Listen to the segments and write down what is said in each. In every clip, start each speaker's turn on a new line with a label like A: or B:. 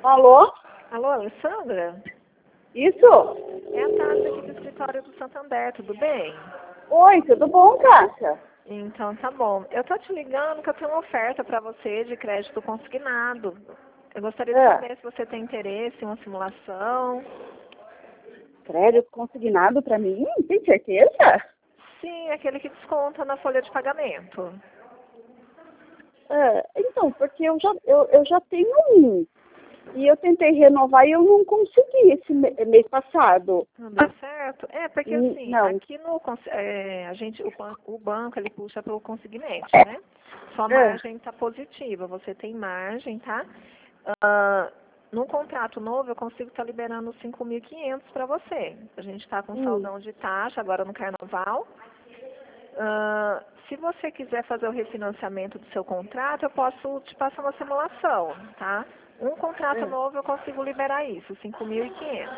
A: Alô?
B: Alô, Alessandra?
A: Isso?
B: É a Tássia aqui do escritório do Santander, tudo bem?
A: Oi, tudo bom, Cássia?
B: Então tá bom. Eu tô te ligando que eu tenho uma oferta para você de crédito consignado. Eu gostaria de saber se você tem interesse em uma simulação.
A: Crédito consignado pra mim? Tem certeza?
B: Sim, aquele que desconta na folha de pagamento.
A: Então, porque eu já tenho um. E eu tentei renovar e eu não consegui esse mês passado.
B: Não deu certo? É, porque assim,
A: Não.
B: aqui no o banco ele puxa pelo consignante, né? Sua margem está positiva, você tem margem, tá? No contrato novo eu consigo estar liberando 5.500 para você. A gente está com saldão de taxa agora no carnaval. Se você quiser fazer o refinanciamento do seu contrato, eu posso te passar uma simulação, tá? Um contrato novo eu consigo liberar isso, 5.500.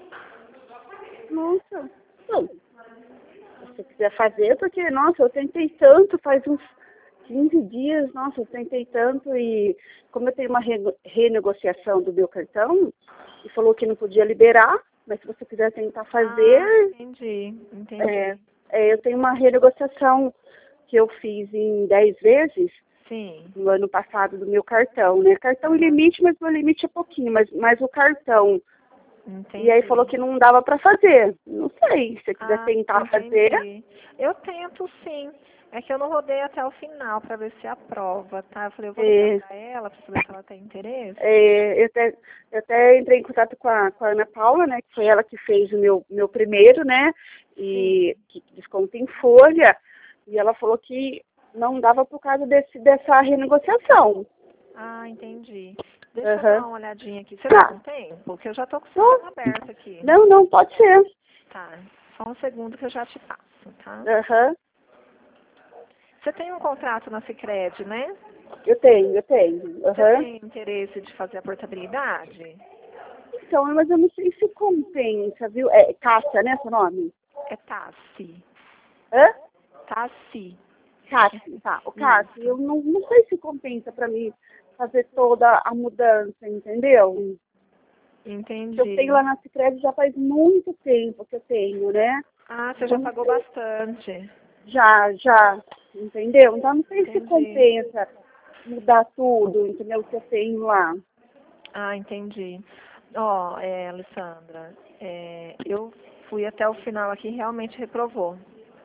A: Nossa. Não. Se você quiser fazer, porque, nossa, eu tentei tanto, faz uns 15 dias, nossa, eu tentei tanto e como eu tenho uma renegociação do meu cartão, e falou que não podia liberar, mas se você quiser tentar fazer...
B: Entendi.
A: eu tenho uma renegociação que eu fiz em 10 vezes,
B: Sim.
A: no ano passado, do meu cartão, né? Cartão limite, mas meu limite é pouquinho, mas o cartão...
B: Entendi.
A: E aí falou que não dava para fazer. Não sei, se você quiser tentar fazer...
B: Eu tento sim. É que eu não rodei até o final para ver se aprova, tá? Eu falei, eu vou ligar pra ela para saber se ela tem interesse.
A: Eu até entrei em contato com a Ana Paula, né? Que foi ela que fez o meu primeiro, né? E que desconto em folha. E ela falou que não dava por causa dessa renegociação.
B: Ah, entendi. Deixa eu dar uma olhadinha aqui. Você tá com tempo? Porque eu já tô com o sistema aberto aqui.
A: Não, pode ser.
B: Tá, só um segundo que eu já te passo, tá? Você tem um contrato na Sicredi, né?
A: Eu tenho.
B: Você tem interesse de fazer a portabilidade?
A: Então, mas eu não sei se compensa, viu? É Cássia, né, seu nome?
B: É Tassi.
A: Hã?
B: Tassi.
A: Cassi, tá. O Cassi, eu não sei se compensa pra mim fazer toda a mudança, entendeu?
B: Entendi.
A: Eu tenho lá na Sicredi já faz muito tempo que eu tenho, né?
B: Ah, você já pagou bastante.
A: Já, entendeu? Então não sei se compensa mudar tudo, entendeu? Que eu tenho lá.
B: Ah, entendi. Ó, Alessandra, eu fui até o final aqui e realmente reprovou.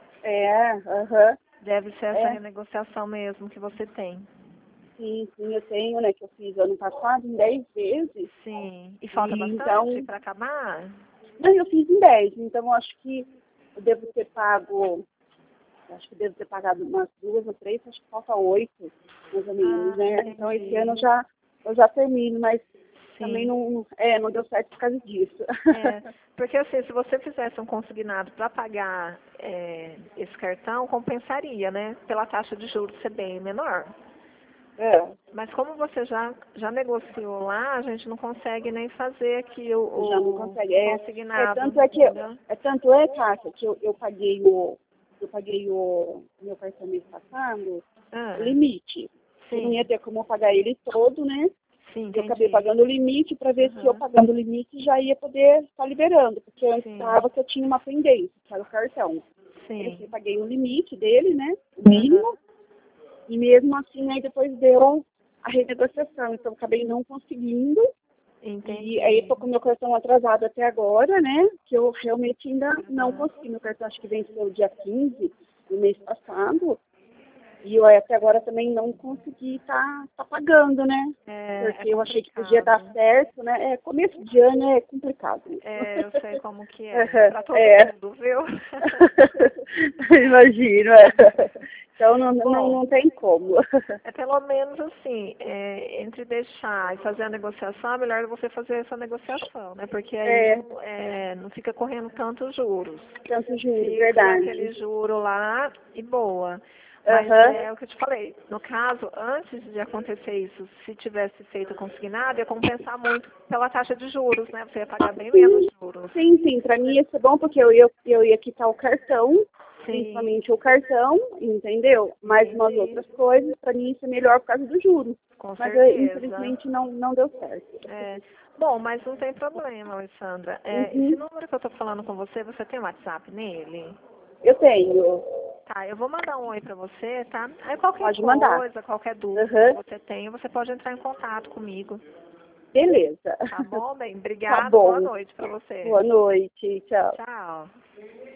B: Deve ser essa renegociação mesmo que você tem.
A: Sim, eu tenho, né, que eu fiz ano passado em 10 vezes.
B: Sim. E falta bastante
A: então,
B: para acabar?
A: Não, eu fiz em 10, então eu acho que eu devo ter pagado pagado umas 2 ou 3, acho que falta 8, mais ou menos, né?
B: Entendi.
A: Então esse ano eu já termino, mas também não deu certo por causa disso.
B: Porque assim, se você fizesse um consignado para pagar esse cartão, compensaria, né? Pela taxa de juros ser bem menor. Mas como você já negociou lá, a gente não consegue nem fazer aqui o
A: já não consegue.
B: consignado.
A: Tanto é, Cássia, que eu paguei o meu cartão mês passado, o limite. Eu não ia ter como pagar ele todo, né?
B: Sim,
A: eu acabei pagando o limite para ver se eu pagando o limite já ia poder estar liberando, porque antes estava que eu tinha uma pendência, que era o cartão. Eu paguei o limite dele, né? O mínimo. E mesmo assim, aí depois deu a renegociação. Então, acabei não conseguindo.
B: Entendi.
A: E aí, estou com o meu cartão atrasado até agora, né? Que eu realmente ainda não consegui. Meu cartão acho que venceu dia 15 do mês passado. E eu até agora também não consegui tá pagando, né? Porque eu achei que podia dar certo, né? Começo de ano é complicado.
B: Eu sei como que é. Pra todo mundo, viu?
A: Imagino, Então não tem como.
B: Pelo menos assim, entre deixar e fazer a negociação, é melhor você fazer essa negociação, né? Porque aí não fica correndo tantos juros.
A: Verdade.
B: Aquele juro lá e boa. Mas é o que eu te falei. No caso, antes de acontecer isso, se tivesse feito consignado, ia compensar muito pela taxa de juros, né? Você ia pagar bem menos juros.
A: Sim. Para mim ia ser bom, porque eu ia quitar o cartão principalmente o cartão, entendeu? Mas umas outras coisas, para mim isso é melhor por causa do juros.
B: Com
A: Mas
B: certeza.
A: infelizmente não deu certo.
B: Bom, mas não tem problema, Alessandra. Esse número que eu estou falando com você, você tem WhatsApp nele?
A: Eu tenho.
B: Tá, eu vou mandar um oi pra você, tá? Aí qualquer
A: Pode
B: coisa,
A: mandar.
B: qualquer dúvida que você tenha, você pode entrar em contato comigo.
A: Beleza.
B: Tá bom, bem?
A: Tá
B: Obrigada,
A: bom.
B: boa noite pra você.
A: Boa noite, tchau.
B: Tchau.